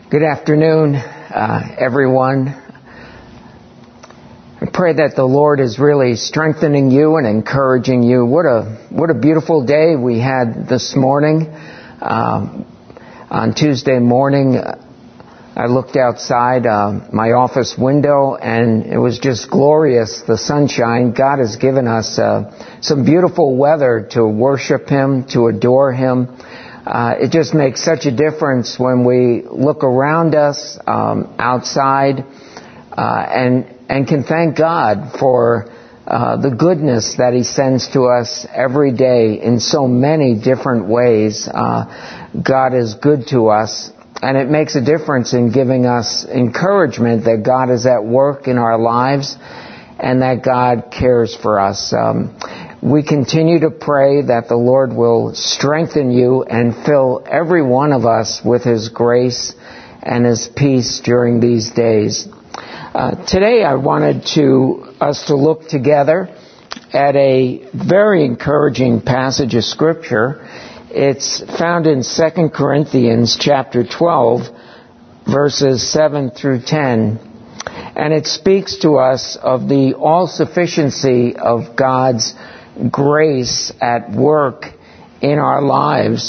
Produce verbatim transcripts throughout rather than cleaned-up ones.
Good afternoon, uh, everyone. I pray that the Lord is really strengthening you and encouraging you. What a what a beautiful day we had this morning. Um, on Tuesday morning, I looked outside uh, my office window, and it was just glorious, the sunshine. God has given us uh, some beautiful weather to worship Him, to adore Him. Uh, it just makes such a difference when we look around us, um, outside, uh, and and can thank God for uh, the goodness that He sends to us every day in so many different ways. Uh, God is good to us, and it makes a difference in giving us encouragement that God is at work in our lives and that God cares for us. Um, We continue to pray that the Lord will strengthen you and fill every one of us with His grace and His peace during these days. Uh, today I wanted to us to look together at a very encouraging passage of Scripture. It's found in Second Corinthians chapter twelve, verses seven through ten. And it speaks to us of the all-sufficiency of God's grace at work in our lives.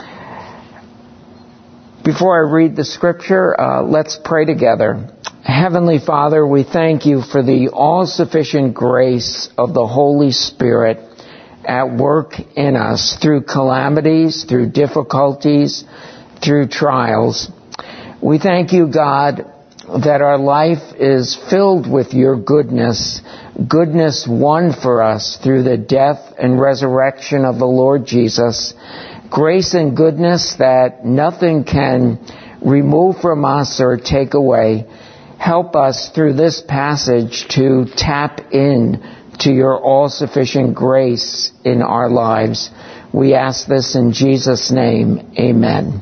Before I read the scripture, uh, let's pray together. Heavenly Father, we thank You for the all-sufficient grace of the Holy Spirit at work in us through calamities, through difficulties, through trials. We thank You, God, that our life is filled with Your goodness, goodness won for us through the death and resurrection of the Lord Jesus, grace and goodness that nothing can remove from us or take away. Help us through this passage to tap in to Your all-sufficient grace in our lives. We ask this in Jesus' name. Amen.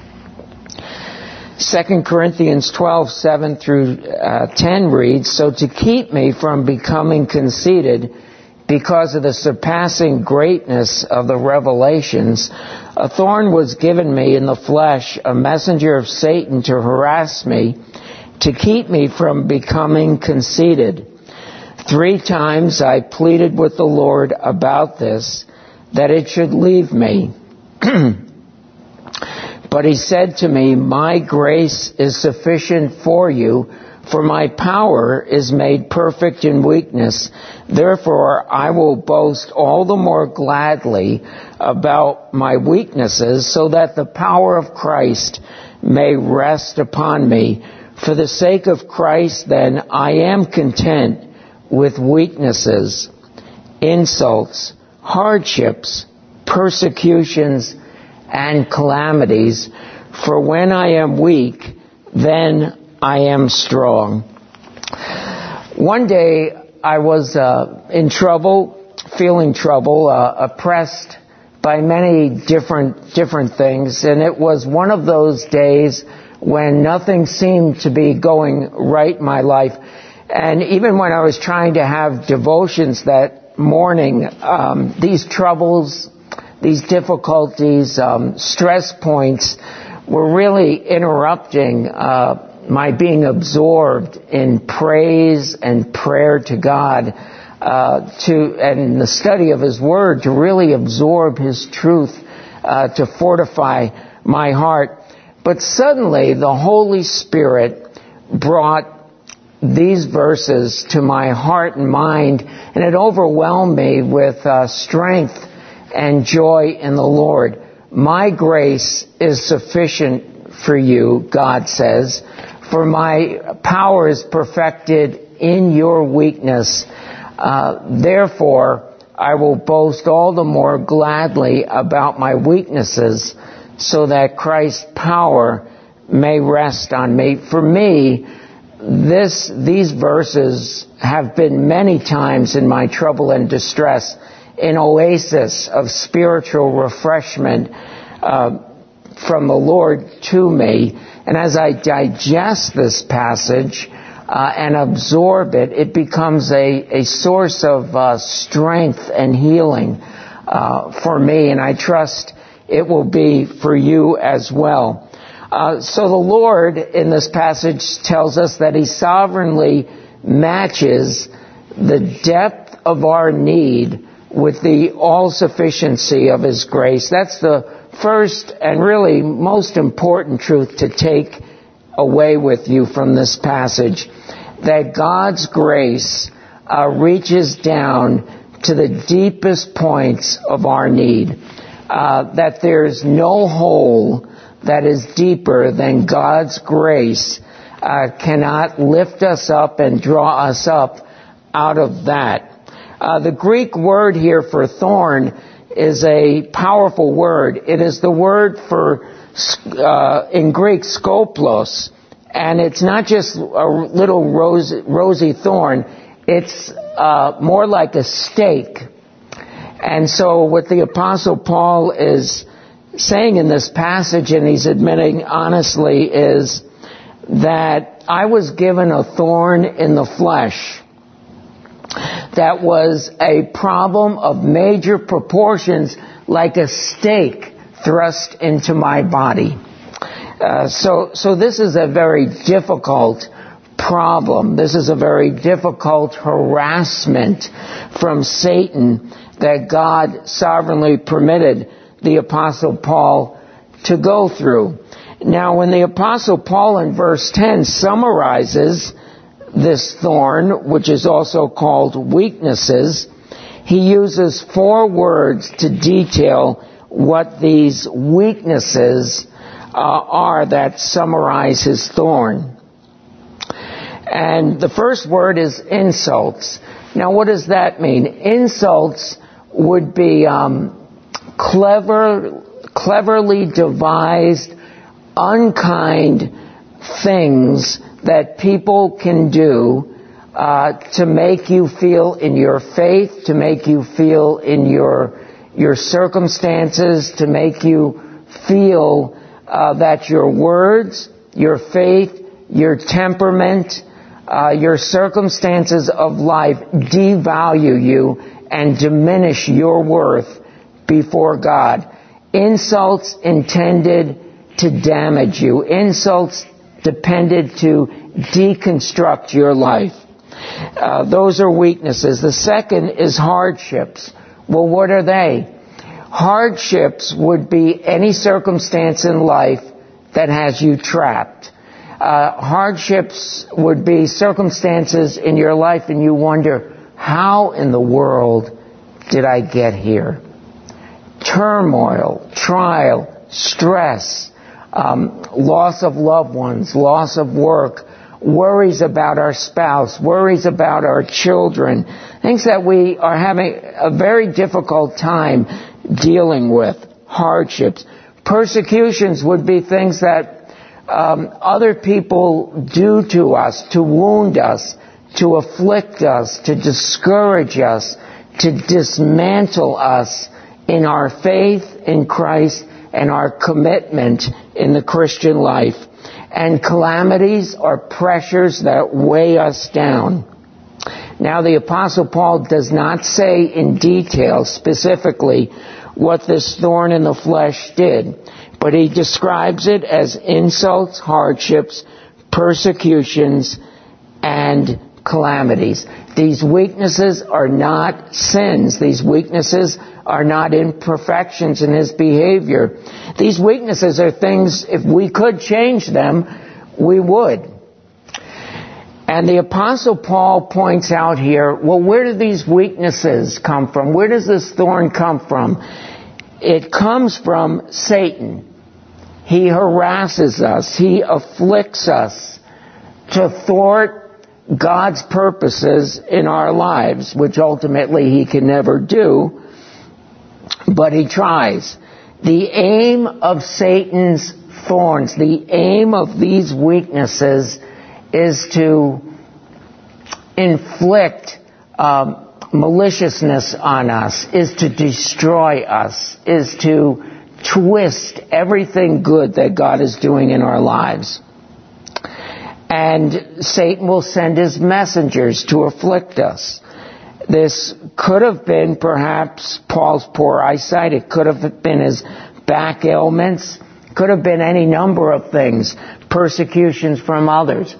Second Corinthians twelve, seven through ten reads, "So to keep me from becoming conceited because of the surpassing greatness of the revelations, a thorn was given me in the flesh, a messenger of Satan to harass me, to keep me from becoming conceited. Three times I pleaded with the Lord about this, that it should leave me. But He said to me, my grace is sufficient for you, for my power is made perfect in weakness. Therefore, I will boast all the more gladly about my weaknesses, so that the power of Christ may rest upon me. For the sake of Christ, then, I am content with weaknesses, insults, hardships, persecutions, and calamities, for when I am weak, then I am strong." One day I was uh, in trouble, feeling trouble, uh, oppressed by many different different things, and it was one of those days when nothing seemed to be going right in my life. And even when I was trying to have devotions that morning, um, these troubles, these difficulties, um, stress points were really interrupting uh, my being absorbed in praise and prayer to God, uh, to and the study of His Word, to really absorb His truth, uh, to fortify my heart. But suddenly the Holy Spirit brought these verses to my heart and mind, and it overwhelmed me with uh, strength and joy in the Lord. My grace is sufficient for you, God says, for my power is perfected in your weakness. Uh, therefore, I will boast all the more gladly about my weaknesses, so that Christ's power may rest on me. For me, this these verses have been many times in my trouble and distress an oasis of spiritual refreshment uh, from the Lord to me. And as I digest this passage uh, and absorb it, it becomes a, a source of uh, strength and healing uh, for me, and I trust it will be for you as well. Uh, so the Lord in this passage tells us that He sovereignly matches the depth of our need with the all-sufficiency of His grace. That's the first and really most important truth to take away with you from this passage, that God's grace uh, reaches down to the deepest points of our need, uh, that there's no hole that is deeper than God's grace uh, cannot lift us up and draw us up out of that. Uh, the Greek word here for thorn is a powerful word. It is the word for, uh, in Greek, skoplos, and it's not just a little rose, rosy thorn. It's uh, more like a stake. And so what the Apostle Paul is saying in this passage, and he's admitting honestly, is that I was given a thorn in the flesh that was a problem of major proportions, like a stake thrust into my body. Uh, so, so this is a very difficult problem. This is a very difficult harassment from Satan that God sovereignly permitted the Apostle Paul to go through. Now, when the Apostle Paul in verse ten summarizes this thorn, which is also called weaknesses, he uses four words to detail what these weaknesses uh, are that summarize his thorn. And the first word is insults. Now, what does that mean? Insults would be um, clever, cleverly devised, unkind things that people can do uh, to make you feel in your faith, to make you feel in your your circumstances, to make you feel uh, that your words, your faith, your temperament, uh, your circumstances of life devalue you and diminish your worth before God. Insults intended to damage you. Insults depended to deconstruct your life. Uh, those are weaknesses. The second is hardships. Well, what are they? Hardships would be any circumstance in life that has you trapped. Uh, hardships would be circumstances in your life and you wonder, how in the world did I get here? Turmoil, trial, stress, um, loss of loved ones, loss of work, worries about our spouse, worries about our children, things that we are having a very difficult time dealing with, hardships. Persecutions would be things that um, other people do to us, to wound us, to afflict us, to discourage us, to dismantle us in our faith in Christ and our commitment in the Christian life. And calamities are pressures that weigh us down. Now, the Apostle Paul does not say in detail specifically what this thorn in the flesh did, but he describes it as insults, hardships, persecutions, and calamities. These weaknesses are not sins. These weaknesses are not imperfections in his behavior. These weaknesses are things, if we could change them, we would. And the Apostle Paul points out here, well, where do these weaknesses come from? Where does this thorn come from? It comes from Satan. He harasses us. He afflicts us to thwart God's purposes in our lives, which ultimately he can never do, but he tries. The aim of Satan's thorns, the aim of these weaknesses is to inflict um, maliciousness on us, is to destroy us, is to twist everything good that God is doing in our lives. And Satan will send his messengers to afflict us. This could have been perhaps Paul's poor eyesight. It could have been his back ailments. Could have been any number of things, persecutions from others.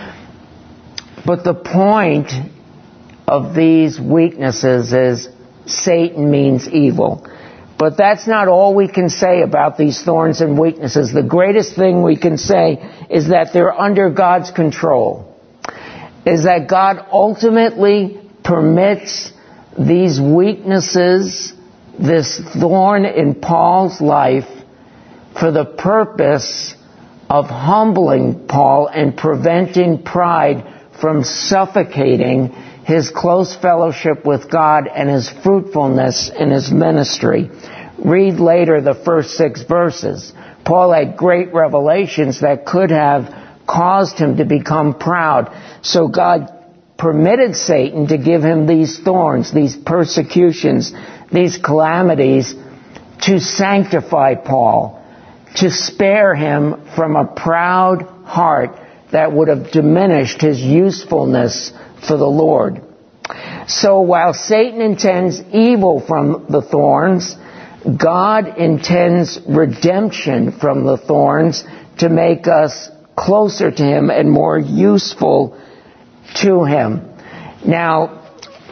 But the point of these weaknesses is Satan means evil. But that's not all we can say about these thorns and weaknesses. The greatest thing we can say is that they're under God's control. Is that God ultimately permits these weaknesses, this thorn in Paul's life, for the purpose of humbling Paul and preventing pride from suffocating his close fellowship with God and his fruitfulness in his ministry. Read later the first six verses. Paul had great revelations that could have caused him to become proud. So God permitted Satan to give him these thorns, these persecutions, these calamities to sanctify Paul, to spare him from a proud heart that would have diminished his usefulness for the Lord. So while Satan intends evil from the thorns, God intends redemption from the thorns to make us closer to Him and more useful to Him. Now,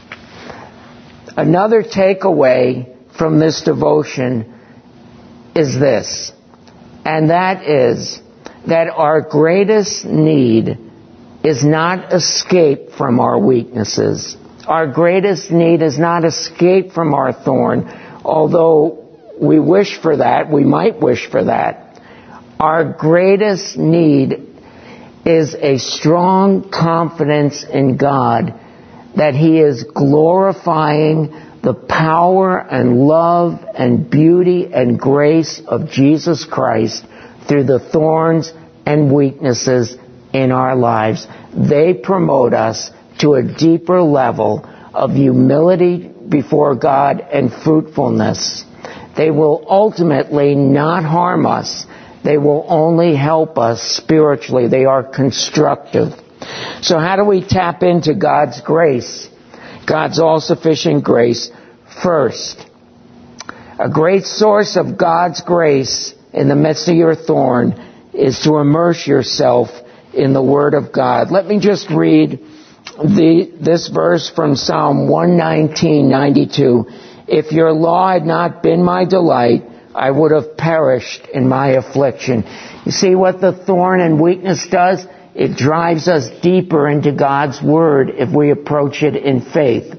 another takeaway from this devotion is this, and that is that our greatest need is not escape from our weaknesses. Our greatest need is not escape from our thorn, although we wish for that, we might wish for that. Our greatest need is a strong confidence in God that He is glorifying the power and love and beauty and grace of Jesus Christ through the thorns and weaknesses in our lives. They promote us to a deeper level of humility before God and fruitfulness. They will ultimately not harm us. They will only help us spiritually. They are constructive. So how do we tap into God's grace? God's all-sufficient grace. First, a great source of God's grace in the midst of your thorn is to immerse yourself in the Word of God. Let me just read the, this verse from Psalm one nineteen, ninety-two. If your law had not been my delight, I would have perished in my affliction. You see what the thorn and weakness does? It drives us deeper into God's Word if we approach it in faith.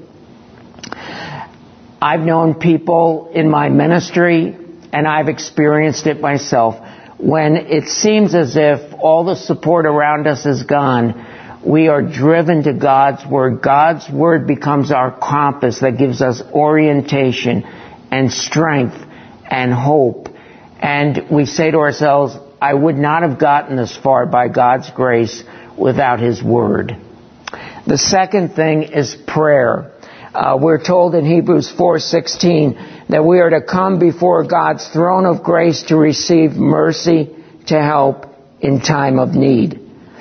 I've known people in my ministry, and I've experienced it myself, when it seems as if all the support around us is gone, we are driven to God's Word. God's Word becomes our compass that gives us orientation and strength and hope. And we say to ourselves, I would not have gotten this far by God's grace without His Word. The second thing is prayer. Uh, we're told in Hebrews four sixteen that we are to come before God's throne of grace to receive mercy to help in time of need.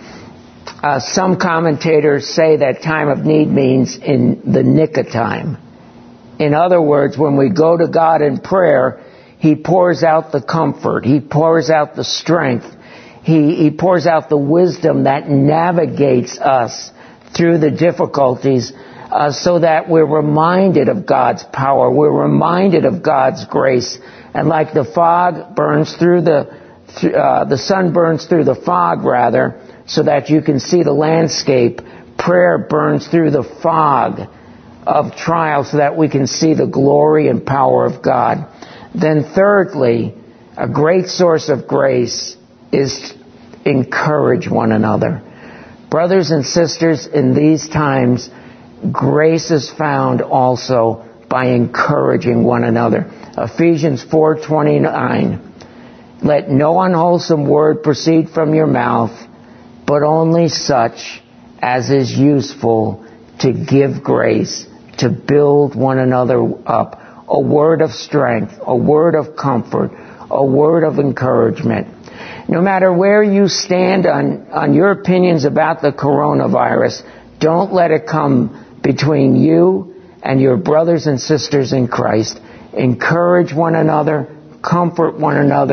Uh, some commentators say that time of need means in the nick of time. In other words, when we go to God in prayer, He pours out the comfort. He pours out the strength. He, he pours out the wisdom that navigates us through the difficulties uh, so that we're reminded of God's power. We're reminded of God's grace. And like the fog burns through the, uh, the sun burns through the fog, rather, so that you can see the landscape, prayer burns through the fog of trial so that we can see the glory and power of God. Then thirdly, a great source of grace is encourage one another. Brothers and sisters, in these times, grace is found also by encouraging one another. Ephesians four twenty-nine. Let no unwholesome word proceed from your mouth, but only such as is useful to give grace, to build one another up. A word of strength, a word of comfort, a word of encouragement. No matter where you stand on, on your opinions about the coronavirus, don't let it come between you and your brothers and sisters in Christ. Encourage one another, comfort one another,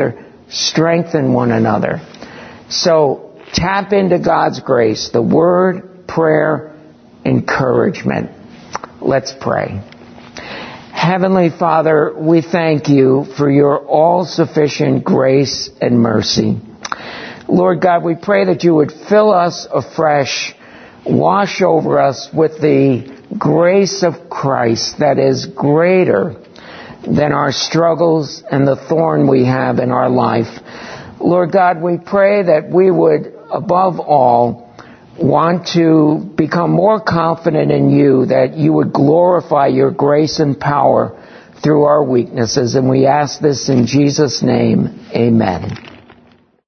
strengthen one another. So tap into God's grace, the word, prayer, encouragement. Let's pray. Heavenly Father, we thank you for your all-sufficient grace and mercy. Lord God, we pray that you would fill us afresh, wash over us with the grace of Christ that is greater than our struggles and the thorn we have in our life. Lord God, we pray that we would, above all, want to become more confident in you, that you would glorify your grace and power through our weaknesses. And we ask this in Jesus' name. Amen.